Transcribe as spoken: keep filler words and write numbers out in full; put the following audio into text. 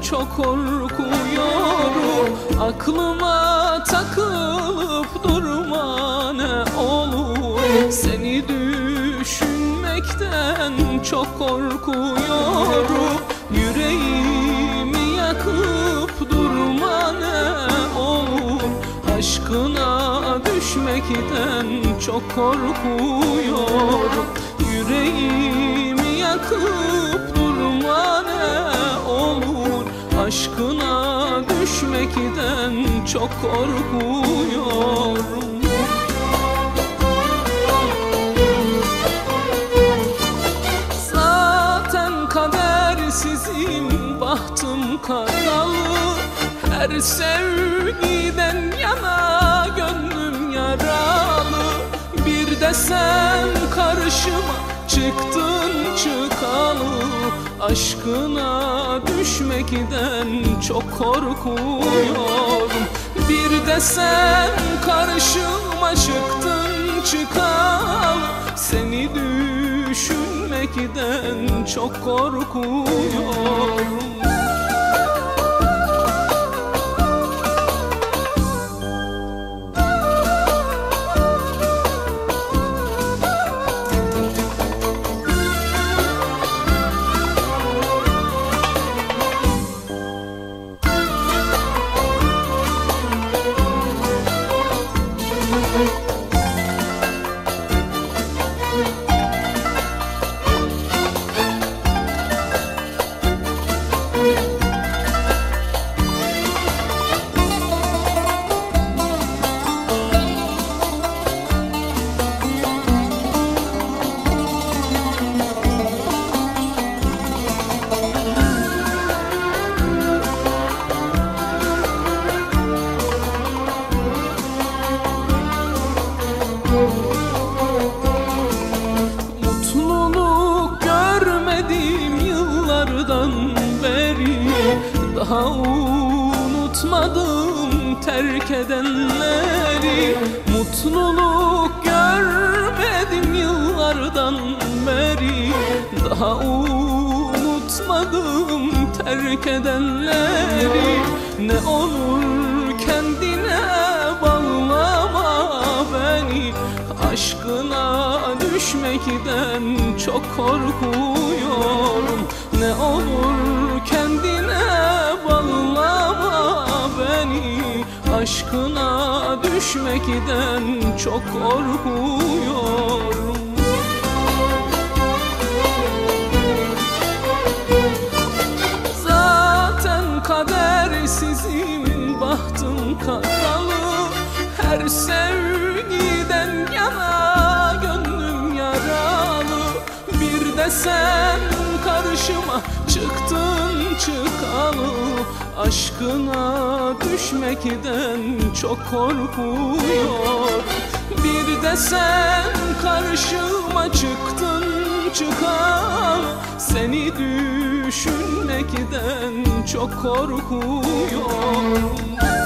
çok korkuyorum. Aklıma takılıp durma ne olur. Seni düşünmekten çok korkuyorum. Yüreğimi yakıp durma ne olur. Aşkına düşmekten çok korkuyorum. Yüreğimi yakıp durma ne olur. Aşkına düşmekten çok korkuyorum. Zaten kadersizim, bahtım karalı. Her sevgiden yana gönlüm yaralı. Bir de sen karşıma çıktın çıkalı. Aşkına düşmekten çok korkuyorum. Bir de sen karşıma çıktın çıkalı. Seni düşünmekten çok korkuyorum. Mutluluk görmedim yıllardan beri. Daha unutmadım terk edenleri. Mutluluk görmedim yıllardan beri. Daha unutmadım terk edenleri. Ne olur kendine bağlama beni. Aşkına düşmekten çok korkuyorum. Ne olur kendine bağlama beni. Aşkına düşmekten çok korkuyorum. Zaten kadersizim, bahtım karalı. Her sevgiden yana gönlüm yaralı. Bir de sen karşıma çıktın çıkalı. Aşkına düşmekten çok korkuyorum. Bir de sen karşıma çıktın çıkalı. Seni düşünmekten çok korkuyorum.